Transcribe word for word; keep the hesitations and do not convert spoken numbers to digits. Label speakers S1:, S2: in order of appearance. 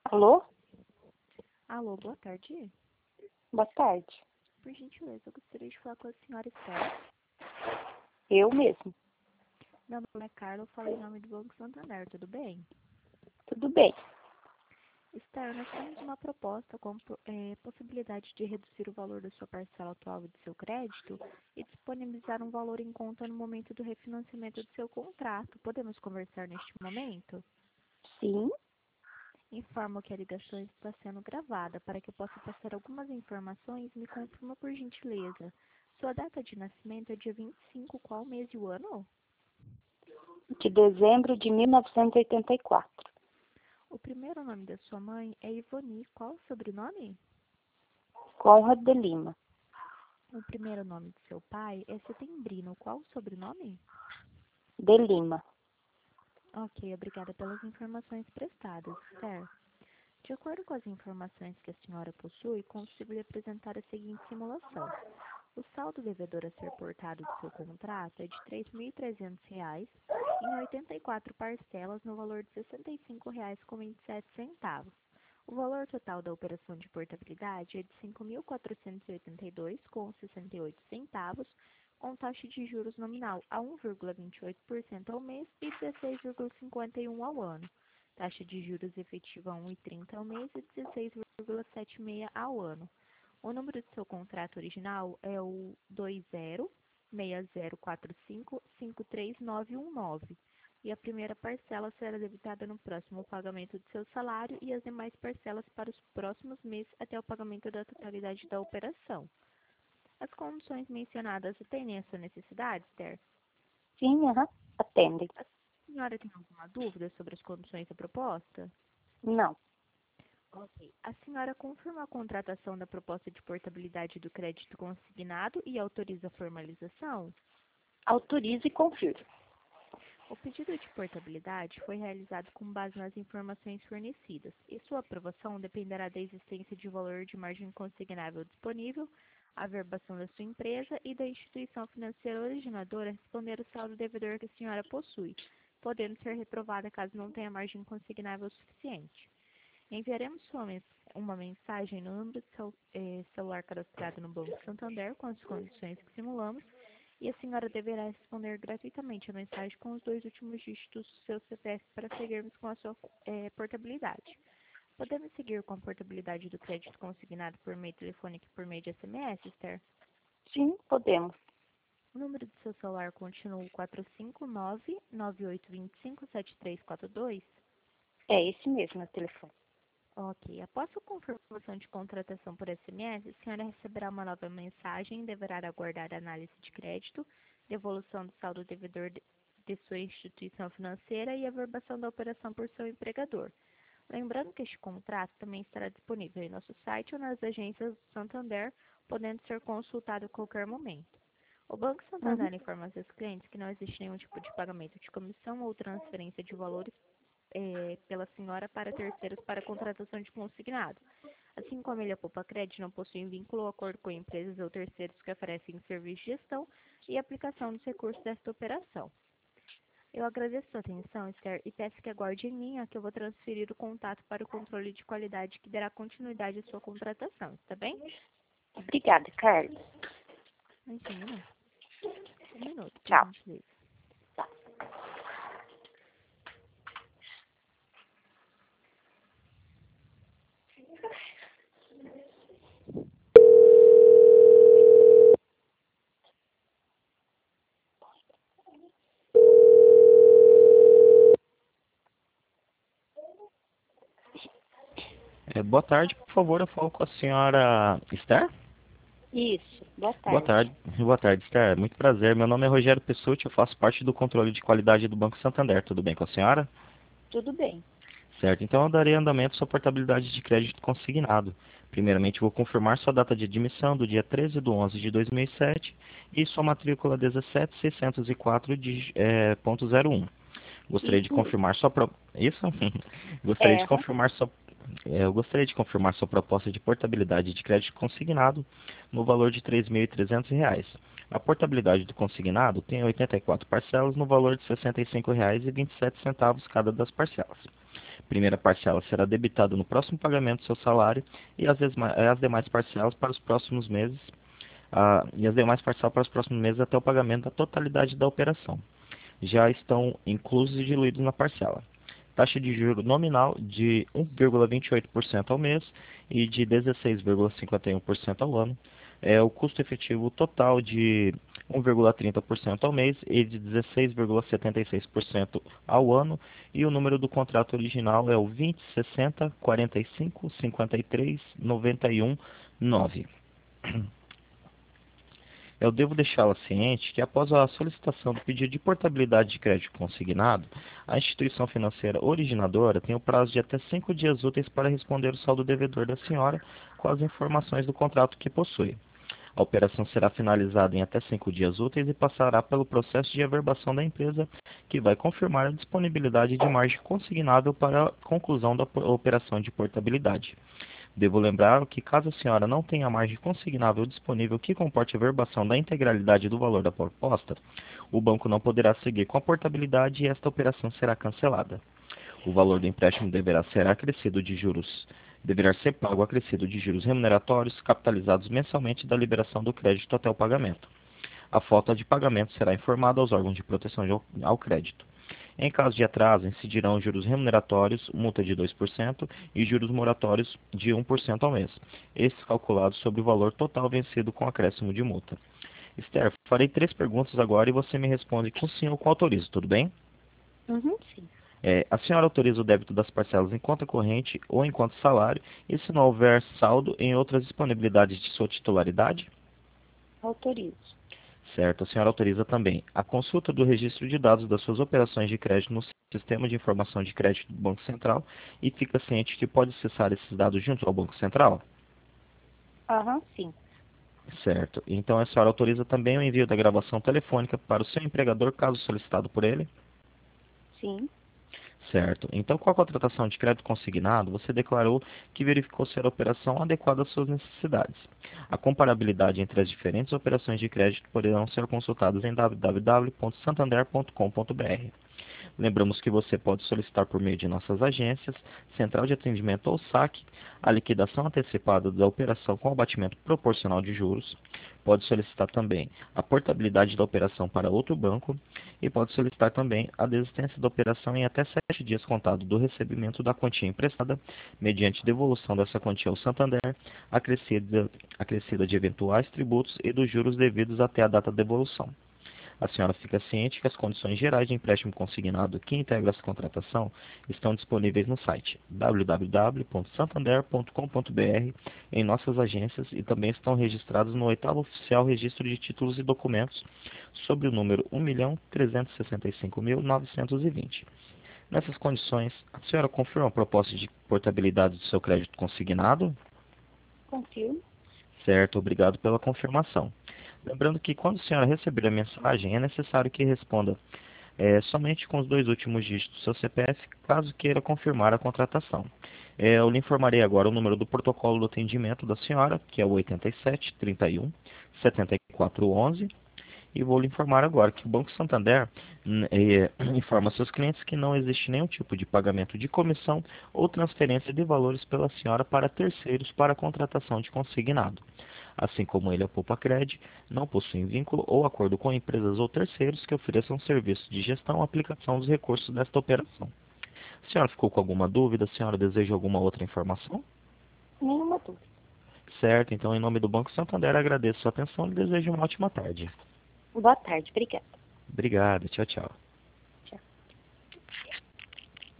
S1: Alô?
S2: Alô, boa tarde.
S1: Boa tarde.
S2: Por gentileza, eu gostaria de falar com a senhora Esther.
S1: Eu mesmo.
S2: Meu nome é Carla, eu falo em nome do Banco Santander, tudo bem?
S1: Tudo bem.
S2: Esther, nós temos uma proposta com é, possibilidade de reduzir o valor da sua parcela atual e do seu crédito e disponibilizar um valor em conta no momento do refinanciamento do seu contrato. Podemos conversar neste momento?
S1: Sim.
S2: Informo que a ligação está sendo gravada. Para que eu possa passar algumas informações, me confirma por gentileza. Sua data de nascimento é dia vinte e cinco, qual mês e o ano?
S1: De dezembro de mil novecentos e oitenta e quatro.
S2: O primeiro nome da sua mãe é Ivoni. Qual o sobrenome?
S1: Conrad de Lima.
S2: O primeiro nome de seu pai é Setembrino. Qual o sobrenome?
S1: De Lima.
S2: Ok, obrigada pelas informações prestadas, Esther. De acordo com as informações que a senhora possui, consigo lhe apresentar a seguinte simulação. O saldo devedor a ser portado do seu contrato é de três mil e trezentos reais em oitenta e quatro parcelas no valor de sessenta e cinco reais com vinte e sete centavos. O valor total da operação de portabilidade é de cinco mil quatrocentos e oitenta e dois reais com sessenta e oito centavos, com taxa de juros nominal a um vírgula vinte e oito por cento ao mês e dezesseis vírgula cinquenta e um por cento ao ano. Taxa de juros efetiva a um vírgula trinta por cento ao mês e dezesseis vírgula setenta e seis por cento ao ano. O número do seu contrato original é o dois zero seis zero quatro cinco cinco três nove um nove e a primeira parcela será debitada no próximo pagamento do seu salário e as demais parcelas para os próximos meses até o pagamento da totalidade da operação. As condições mencionadas atendem a sua necessidade, Esther?
S1: Sim, aham. Atendem.
S2: A senhora tem alguma dúvida sobre as condições da proposta?
S1: Não.
S2: Ok. A senhora confirma a contratação da proposta de portabilidade do crédito consignado e autoriza a formalização?
S1: Autorize e confirme.
S2: O pedido de portabilidade foi realizado com base nas informações fornecidas e sua aprovação dependerá da existência de valor de margem consignável disponível, a averbação da sua empresa e da instituição financeira originadora responder o saldo devedor que a senhora possui, podendo ser reprovada caso não tenha margem consignável suficiente. Enviaremos uma mensagem no número de cel eh, celular cadastrado no Banco Santander com as condições que simulamos e a senhora deverá responder gratuitamente a mensagem com os dois últimos dígitos do seu C P F para seguirmos com a sua eh, portabilidade. Podemos seguir com a portabilidade do crédito consignado por meio telefônico e por meio de S M S, Esther?
S1: Sim, podemos.
S2: O número do seu celular continua o quatro cinco nove, nove oito dois cinco, sete três quatro dois?
S1: É esse mesmo o telefone.
S2: Ok. Após a confirmação de contratação por S M S, a senhora receberá uma nova mensagem e deverá aguardar a análise de crédito, devolução do saldo devedor de de sua instituição financeira e a averbação da operação por seu empregador. Lembrando que este contrato também estará disponível em nosso site ou nas agências do Santander, podendo ser consultado a qualquer momento. O Banco
S1: Uhum.
S2: Santander informa a seus clientes que não existe nenhum tipo de pagamento de comissão ou transferência de valores é, pela senhora para terceiros para contratação de consignado. Assim como ele, a Poupa Crédito não possui vínculo ou acordo com empresas ou terceiros que oferecem serviço de gestão e aplicação dos recursos desta operação. Eu agradeço sua atenção, Esther, e peço que aguarde em linha que eu vou transferir o contato para o controle de qualidade que dará continuidade à sua contratação, está bem?
S1: Obrigada, Carla.
S2: Imagina. Um minuto, por
S1: Tchau.
S2: gentileza.
S1: Tá.
S3: É, boa tarde, por favor, eu falo com a senhora Esther?
S1: Isso. Boa
S3: Boa
S1: tarde.
S3: tarde, boa tarde, Esther. Muito prazer. Meu nome é Rogério Pessutti, eu faço parte do controle de qualidade do Banco Santander. Tudo bem com a senhora?
S1: Tudo bem.
S3: Certo, então eu darei andamento à sua portabilidade de crédito consignado. Primeiramente, vou confirmar sua data de admissão do dia treze de onze de dois mil e sete e sua matrícula dezessete mil seiscentos e quatro de, é, ponto zero um. Gostaria de
S1: Isso mesmo.
S3: confirmar sua pro... Isso? Gostaria
S1: É,
S3: de
S1: aham.
S3: confirmar sua é, eu gostaria de confirmar sua proposta de portabilidade de crédito consignado no valor de três mil e trezentos reais. A portabilidade do consignado tem oitenta e quatro parcelas no valor de sessenta e cinco reais e vinte e sete centavos cada das parcelas. Primeira parcela será debitada no próximo pagamento do seu salário e as, as demais parcelas para os próximos meses ah, e as demais parcelas para os próximos meses até o pagamento da totalidade da operação. Já estão inclusos e diluídos na parcela. Taxa de juro nominal de um vírgula vinte e oito por cento ao mês e de dezesseis vírgula cinquenta e um por cento ao ano. É o custo efetivo total de um vírgula trinta por cento ao mês e de dezesseis vírgula setenta e seis por cento ao ano. E o número do contrato original é o vinte, sessenta, quarenta e cinco, cinquenta e três, noventa e um, nove. Eu devo deixá-la ciente que, após a solicitação do pedido de portabilidade de crédito consignado, a instituição financeira originadora tem o prazo de até cinco dias úteis para responder o saldo devedor da senhora com as informações do contrato que possui. A operação será finalizada em até cinco dias úteis e passará pelo processo de averbação da empresa, que vai confirmar a disponibilidade de margem consignável para a conclusão da operação de portabilidade. Devo lembrar que, caso a senhora não tenha margem consignável disponível que comporte a verbação da integralidade do valor da proposta, o banco não poderá seguir com a portabilidade e esta operação será cancelada. O valor do empréstimo deverá ser acrescido de juros, deverá ser pago acrescido de juros remuneratórios capitalizados mensalmente da liberação do crédito até o pagamento. A falta de pagamento será informada aos órgãos de proteção ao crédito. Em caso de atraso, incidirão juros remuneratórios, multa de dois por cento e juros moratórios de um por cento ao mês, estes calculados sobre o valor total vencido com acréscimo de multa. Esther, farei três perguntas agora e você me responde com sim ou com autorizo, tudo bem?
S1: Uhum, sim.
S3: É, a senhora autoriza o débito das parcelas em conta corrente ou em conta salário e se não houver saldo em outras disponibilidades de sua titularidade?
S1: Autorizo.
S3: Certo, a senhora autoriza também a consulta do registro de dados das suas operações de crédito no Sistema de Informação de Crédito do Banco Central e fica ciente que pode acessar esses dados junto ao Banco Central?
S1: Aham, sim.
S3: Certo. Então a senhora autoriza também o envio da gravação telefônica para o seu empregador, caso solicitado por ele?
S1: Sim.
S3: Certo. Então, com a contratação de crédito consignado, você declarou que verificou ser a operação adequada às suas necessidades. A comparabilidade entre as diferentes operações de crédito poderão ser consultadas em w w w ponto santander ponto com ponto b r. Lembramos que você pode solicitar por meio de nossas agências, central de atendimento ou saque, a liquidação antecipada da operação com abatimento proporcional de juros. Pode solicitar também a portabilidade da operação para outro banco e pode solicitar também a desistência da operação em até sete dias contado do recebimento da quantia emprestada, mediante devolução dessa quantia ao Santander, acrescida, acrescida de eventuais tributos e dos juros devidos até a data da devolução. A senhora fica ciente que as condições gerais de empréstimo consignado que integram essa contratação estão disponíveis no site w w w ponto santander ponto com ponto b r, em nossas agências e também estão registrados no oitavo Oficial Registro de Títulos e Documentos, sob o número um milhão trezentos e sessenta e cinco mil novecentos e vinte. Nessas condições, a senhora confirma a proposta de portabilidade do seu crédito consignado?
S1: Confirmo.
S3: Certo, obrigado pela confirmação. Lembrando que quando a senhora receber a mensagem, é necessário que responda é, somente com os dois últimos dígitos do seu C P F, caso queira confirmar a contratação. É, eu lhe informarei agora o número do protocolo do atendimento da senhora, que é o oitenta e sete, trinta e um, setenta e quatro, onze. E vou lhe informar agora que o Banco Santander é, informa seus clientes que não existe nenhum tipo de pagamento de comissão ou transferência de valores pela senhora para terceiros para a contratação de consignado. Assim como ele, a Poupa-Cred, não possui vínculo ou acordo com empresas ou terceiros que ofereçam serviços de gestão ou aplicação dos recursos desta operação. A senhora ficou com alguma dúvida? A senhora deseja alguma outra informação?
S1: Nenhuma dúvida.
S3: Certo, então em nome do Banco Santander agradeço a sua atenção e desejo uma ótima tarde.
S1: Boa tarde, obrigada.
S3: Obrigado, tchau, tchau.